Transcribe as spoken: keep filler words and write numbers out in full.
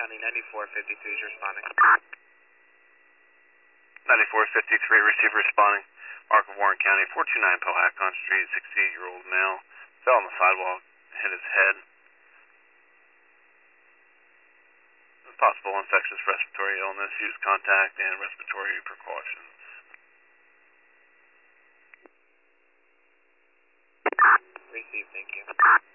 County, ninety-four fifty-three is responding. ninety-four fifty-three, receiver responding. Mark of Warren County, four two nine Powhatan Street, sixty-eight-year-old male. Fell on the sidewalk, hit his head. Possible infectious respiratory illness. Use contact and respiratory precautions. Received, thank you.